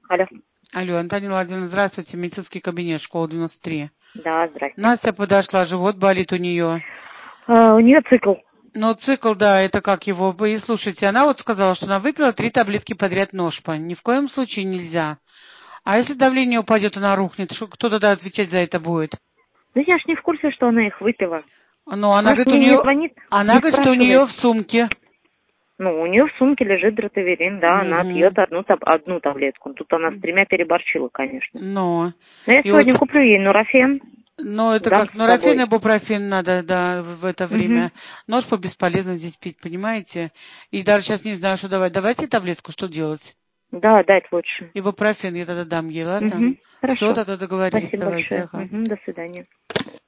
Алло. Алло, Антонина Владимировна, здравствуйте, медицинский кабинет, школа 93. Да, здрасте. Настя подошла, живот болит у нее. У нее цикл. Ну, цикл, да, это как его. Вы слушайте, она вот сказала, что она выпила 3 таблетки подряд ношпа. Ни в коем случае нельзя. А если давление упадет, она рухнет, кто тогда отвечать за это будет? Да я ж не в курсе, что она их выпила. Ну, она Может, говорит, у мне не нее, звонит, она не говорит, что у нее спрашивает. в сумке. Ну, у нее в сумке лежит дротаверин, да, она пьет одну таблетку. Тут она с 3 переборщила, конечно. Но. Но я И вот, сегодня куплю ей нурофен. ну, это Дам как с нурофен и собой. бупрофен надо, да, в это Угу. время. Ножпа бесполезно здесь пить, понимаете? И даже сейчас не знаю, что давать. Давайте таблетку, что делать? Да, дать лучше. Ибупрофен я тогда дам ей, ладно? Угу. Все, Хорошо. тогда договорились, Спасибо давайте, большое. ага. Угу. До свидания.